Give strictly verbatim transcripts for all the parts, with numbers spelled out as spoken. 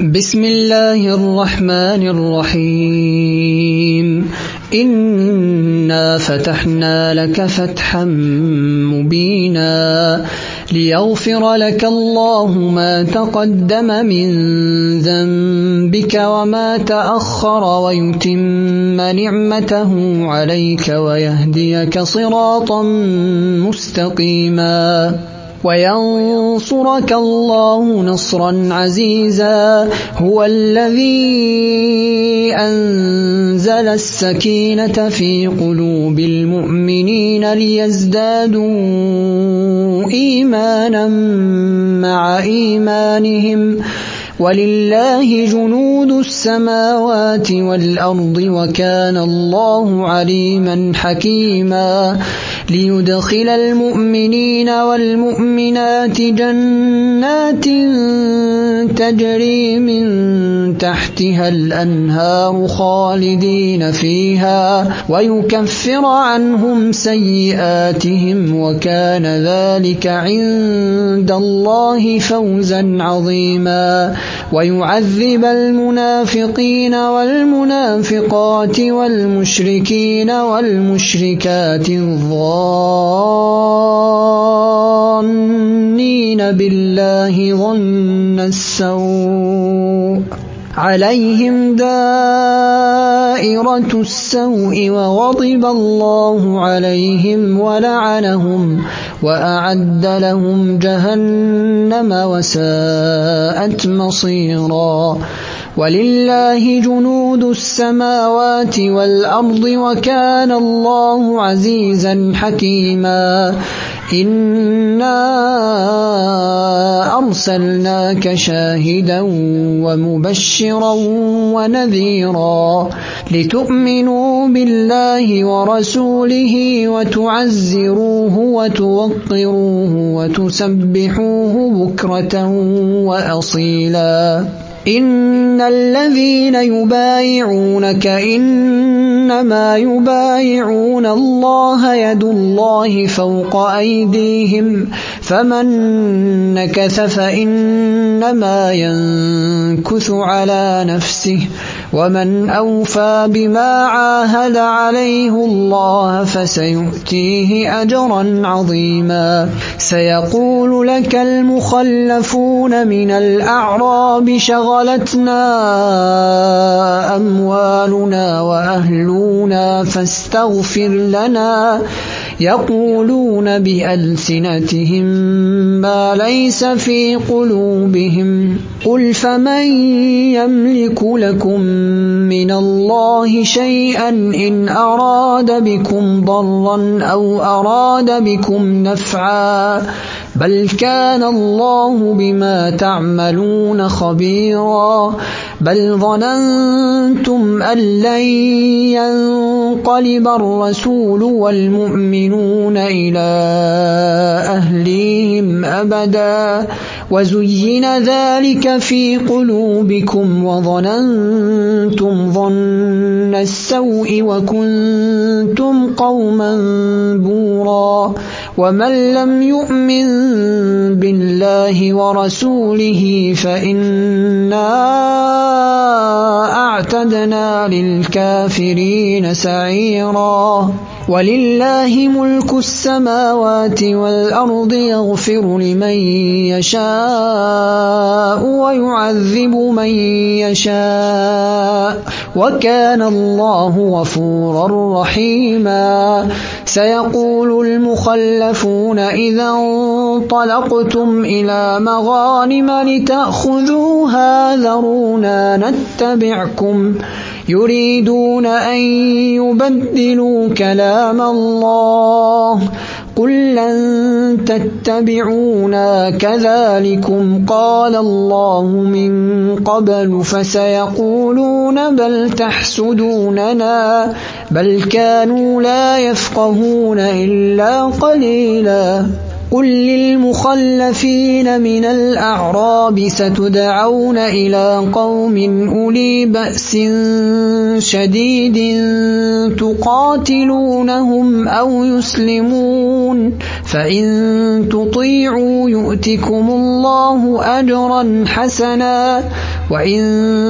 بسم الله الرحمن الرحيم إنا فتحنا لك فتحا مبينا ليغفر لك الله ما تقدم من ذنبك وما تأخر ويتم نعمته عليك ويهديك صراطا مستقيما وينصرك الله نصرا عزيزا هو الذي أنزل السكينة في قلوب المؤمنين ليزدادوا إيمانا مع إيمانهم ولله جنود السماوات والأرض وكان الله عليما حكيما ليدخل المؤمنين والمؤمنات جنات تجري من تحتها الأنهار خالدين فيها ويكفر عنهم سيئاتهم وكان ذلك عند الله فوزا عظيما ويعذب المنافقين والمنافقات والمشركين والمشركات الظانين بالله ظن السوء عليهم دائرة السوء وغضب الله عليهم ولعنهم وأعد لهم جهنم وساءت مصيرا ولله جنود السماوات والأرض وكان الله عزيزا حكيما إنا أرسلناك شاهدا ومبشرا ونذيرا لتؤمنوا بالله ورسوله وتعزروه وتوقروه وتسبحوه بكرة وأصيلا إن الذين يبايعونك إنما يبايعون الله يد الله فوق أيديهم فمن نكث فإنما ينكث على نفسه ومن أوفى بما عاهد عليه الله فسيؤتيه أجرا عظيما سيقول لك المخلفون من الأعراب شغلتنا أموالنا وأهلنا فاستغفر لنا يقولون بألسنتهم ما ليس في قلوبهم قل فمن يملك لكم من الله شيئا إن أراد بكم ضرا أو أراد بكم نفعا بل كان الله بما تعملون خبيرا بل ظننتم أن لن ينقلب الرسول والمؤمنون إلى أهليهم أبدا وزين ذلك في قلوبكم وظننتم ظن السوء وكنتم قوما بورا ومن لم يؤمن بالله ورسوله فإنا أعتدنا للكافرين سعيرا ولله ملك السماوات والأرض يغفر لمن يشاء ويعذب من يشاء وكان الله غفورا رحيما سيقول المخلفون إذا انطلقتم إلى مغانم لتأخذوها ذرونا نتبعكم يريدون أن يبدلوا كلام الله قل لن تتبعونا كذلكم قال الله من قبل فسيقولون بل تحسدوننا بل كانوا لا يفقهون إلا قليلا قل للمخلفين من الأعراب ستدعون إلى قوم أولي بأس شديد تقاتلونهم أو يسلمون فإن تطيعوا يؤتكم الله أجرا حسنا وإن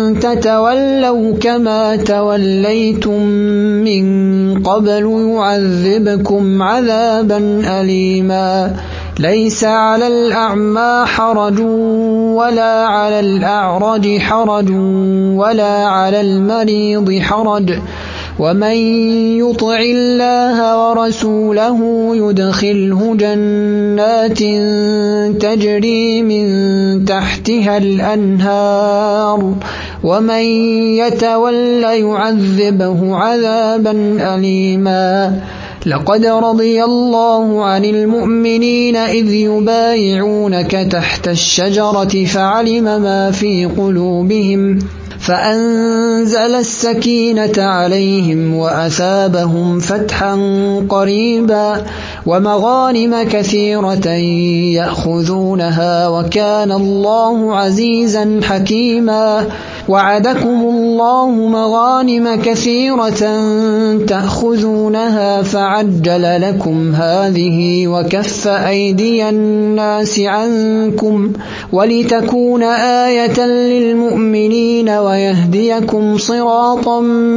تتولوا كما توليتم من قبل يعذبكم عذابا أليما ليس على الأعمى حرج ولا على الأعرج حرج ولا على المريض حرج ومن يطع الله ورسوله يدخله جنات تجري من تحتها الأنهار ومن يتول يعذبه عذابا أليما لقد رضي الله عن المؤمنين إذ يبايعونك تحت الشجرة فعلم ما في قلوبهم فأنزل السكينة عليهم وأثابهم فتحا قريبا ومغانم كثيرة يأخذونها وكان الله عزيزا حكيما وعدكم الله مغانم كثيرة تأخذونها فعجل لكم هذه وكف أيدي الناس عنكم ولتكون آية للمؤمنين ويهديكم صراطا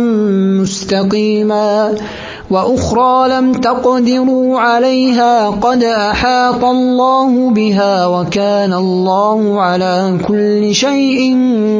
مستقيما وأخرى لم تقدروا عليها قد أحاط الله بها وكان الله على كل شيء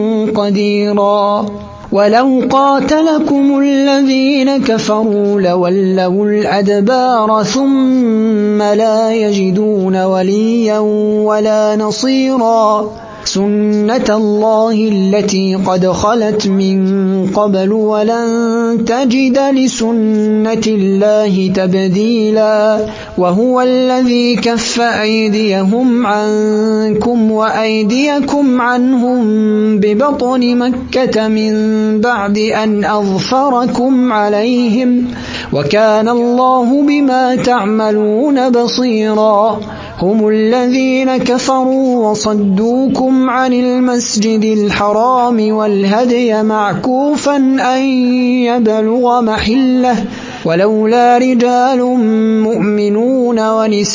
قديرا ولو قاتلكم الذين كفروا لولوا الأدبار ثم لا يجدون وليا ولا نصيرا سنة الله التي قد خلت من قبل ولن تجد لسنة الله تبديلا وهو الذي كف أيديهم عنكم وأيديكم عنهم ببطن مكة من بعد أن أظفركم عليهم وكان الله بما تعملون بصيرا هم الذين كفروا وصدوكم عن المسجد الحرام والهدي معكوفا أن يبلغ محله ولولا رجال مؤمنون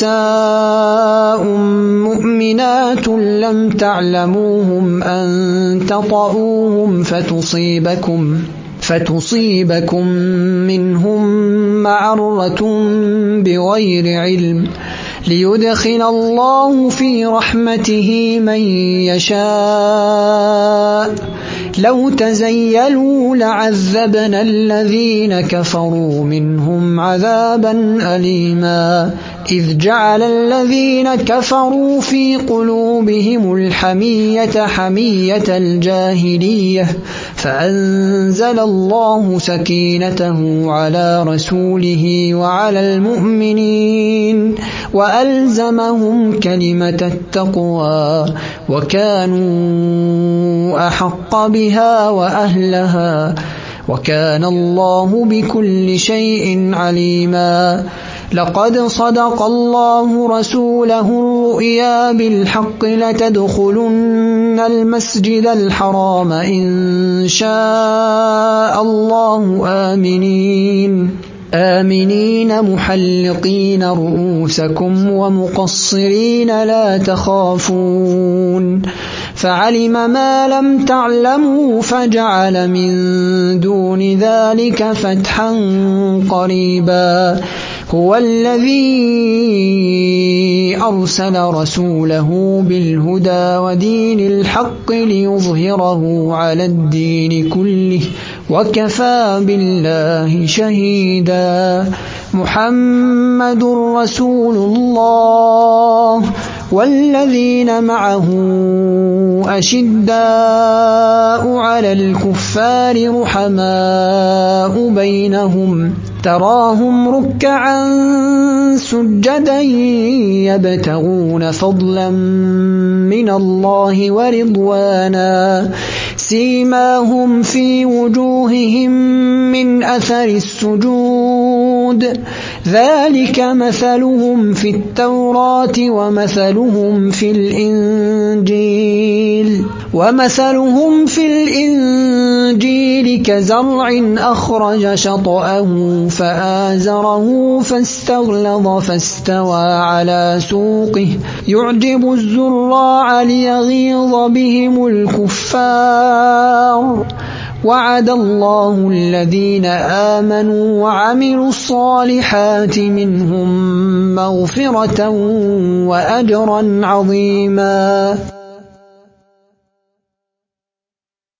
ونساء مؤمنات لم تعلموهم أن تطؤوهم فتصيبكم فتصيبكم منهم معرة بغير علم ليدخل الله في رحمته من يشاء لو تزيلوا لعذبنا الذين كفروا منهم عذابا أليما إذ جعل الذين كفروا في قلوبهم الحمية حمية الجاهلية فأنزل الله سكينته على رسوله وعلى المؤمنين وألزمهم كلمة التقوى وكانوا أحق بها وأهلها وكان الله بكل شيء عليما لقد صدق الله رسوله الرؤيا بالحق لتدخلن المسجد الحرام إن شاء الله آمنين آمنين محلقين رؤوسكم ومقصرين لا تخافون فعلم ما لم تعلموا فجعل من دون ذلك فتحا قريبا هو الذي أرسل رسوله بالهدى ودين الحق ليظهره على الدين كله وكفى بالله شهيدا محمد رسول الله والذين معه أشداء على الكفار رحماء بينهم تراهم ركعا سجدا يبتغون فضلا من الله ورضوانا سيماهم في وجوههم من أثر السجود وثمود ذلك مثلهم في التوراة ومثلهم في الإنجيل ومثلهم في الإنجيل كزرع أخرج شطأه فآزره فاستغلظ فاستوى على سوقه يعجب الزراع ليغيظ بهم الكفار وعد الله الذين آمنوا وعملوا الصالحات منهم مغفرة وأجرا عظيما.